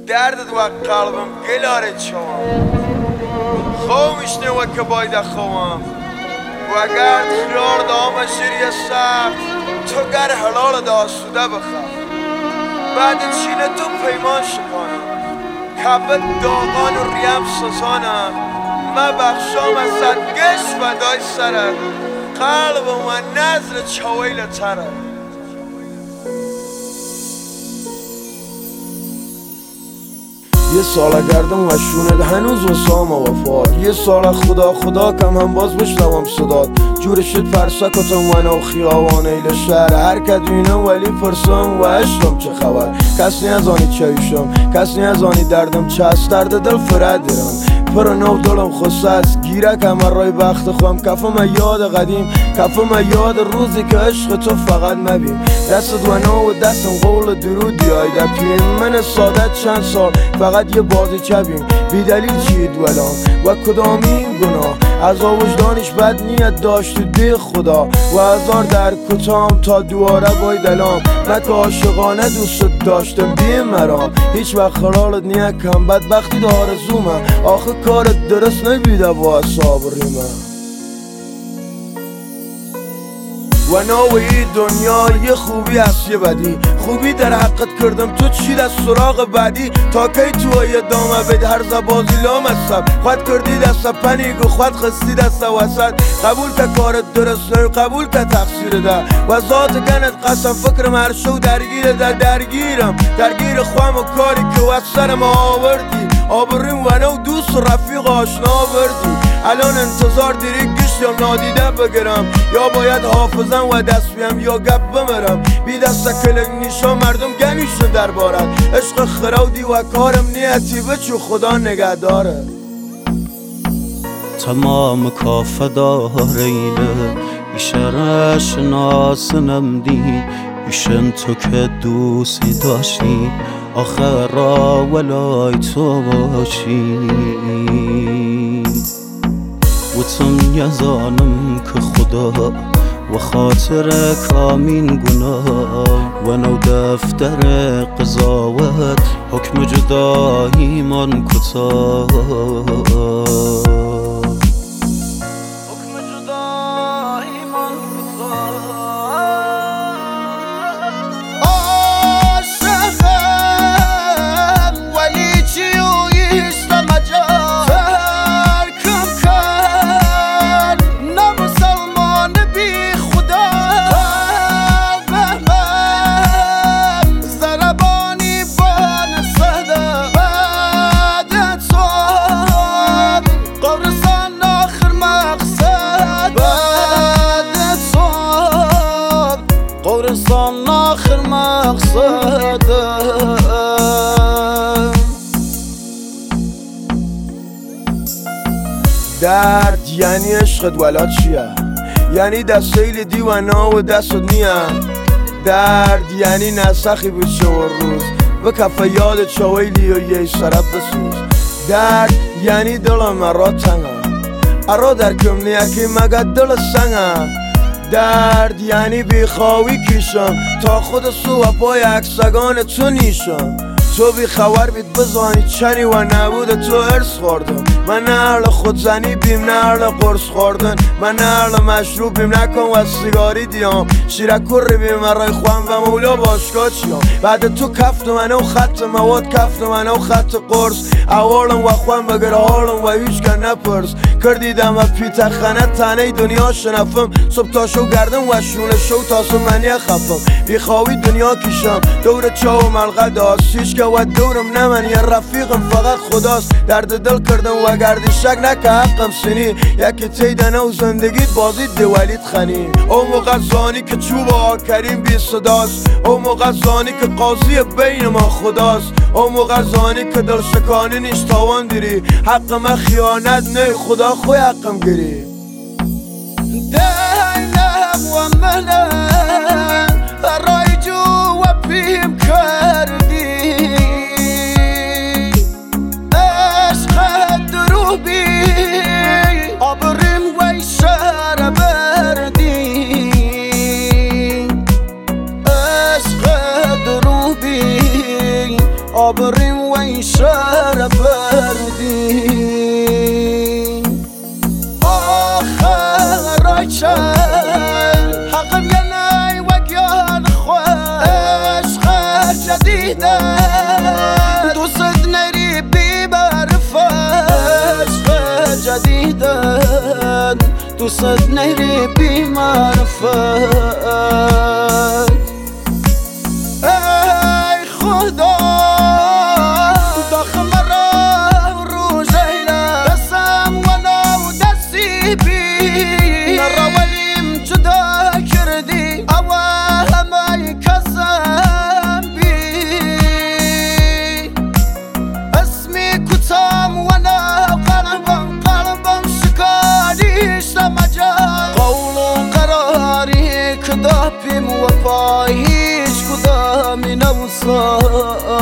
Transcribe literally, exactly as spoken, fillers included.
دردت و قلبم گلاره چوام خومشنه و که باید خوام و اگر خیار دام شیری سخت تو گر حلال داسوده بخواه بعد چینه تو پیمان شکنم کبت داغان و ریم سزانم ما بخشام از صد گشت و دای سره قلب و نظر چویل تره یه سال گردم و شونت هنوز وسام و وفاد یه سال خدا خدا کم هم باز بشنوم صدات جور شد فرسکتم و نو خیابان ایل شهر هر کدوینه ولی پرسم و اشتم چه خبر کس نیازانی چایشم کس نیازانی دردم چه از درد دل فرد دیرم پر نو دلم خصه است گیرک همه رای بخت خوام کفم یاد قدیم کفم یاد روزی که عشق تو فقط مبین دستت و نو و دستم قول درودی آیده پیم من ساده چند سال فقط یه بازی چبیم بی دلیل چید ولام و کدامین گناه از وجدانش بد نیت داشت دی خدا و هزار در کتام تا دواره بای دلام مک عاشقانه دوست داشتم بی مرام هیچ وقت خلالت نیت کم بدبختی داره زومه آخه کارت درست نبیده با اصاب ریمه و نوعی دنیا یه خوبی هست یه بدی خوبی در حقت کردم تو چی دست سراغ بعدی تا کی تو یه دامه بید هر زبازی لام هستم خود کردی دست پنیگو خود خستی دست وسط قبول که کارت درست نو قبول که تقصیر ده و ذات گنت قسم فکرم هر شو درگیر ده درگیرم درگیر خوام و کاری که وقت سرم آوردی آبریم و نو دوست و رفیق آشنا بردی الان انتظار دیری گشتم نادیده بگیرم یا باید حافظم و دست بیم یا گپ بمرم بی دست کلک نیشا مردم گمیشن در بارد عشق خراودی و کارم نیتی بچو خدا نگه داره تمام کافه داره اینه ایشه شناسنم دی ایشن تو که دوستی داشتی آخر را ولای تو باشی و تم یزانم که خدا و خاطر کامین گناه و نو دفتر قضاوت حکم جدایی من کتا قرصان آخر مقصده درد یعنی عشقت ولا چیه یعنی دستیل دیوانا و دستت نیه درد یعنی نسخی بود شو روز و کفه یاد چویلی و یه سرب بسوز درد یعنی دلم ارا تنگه ارا در کم نیکی مگه دل سنگه درد یعنی بیخواهی کشم تا خود سو و پای اکسگان تو نیشم تو بی خبر بید بزانی چنی و نبود تو ارس خوردم من نه اهل خودزنی بیم نه اهل قرص خوردن من نه اهل مشروب بیم نکن و سیگاری دیام شیرکر بیم رای خوام و مولا باشگاه چیام بعد تو کفت منو خط مواد کفت منو خط قرص اولم و خوام بگر حالم و هیچ کن نپرس کردیدم و پیت خانه تنه دنیا شنفم صبح تا شو گردم و شونه شو تاسو منی خفم بیخواهی دنیا کشم دور چاو ملغه داست هیچ که و دورم نمن یه رفیقم فقط خداست درد دل کردم و گردی شک نکه حقم سنی یکی تیدنه و زندگیت بازید دولیت خنی او موقع زانی که چوب ها کریم بی صداست او موقع زانی که قاضی بین ما خداست او موقع زانی که دل شکانی نیش تاوان دیری حق من خیانت نه خدا خوی حقم گیری دینم و منم رای جو و پیم کردی عشق درو بی آبریم و شهر بردی عشق درو بی آبریم و ویشر بردی آخر رایچل حقم ینای وگیان خواه عشق جدیده دوست نری بی معرفت عشق جدیده دوست نری بی معرفت ای خدا داخل مرا رو جیله دستم و نو دستی بی نراولیم جدا کردی او همه کسم بی اسمی کتام و نه قلبم قلبم شکاریش نمجا قول و قراری کدا بیم و پایی کدامی نوسا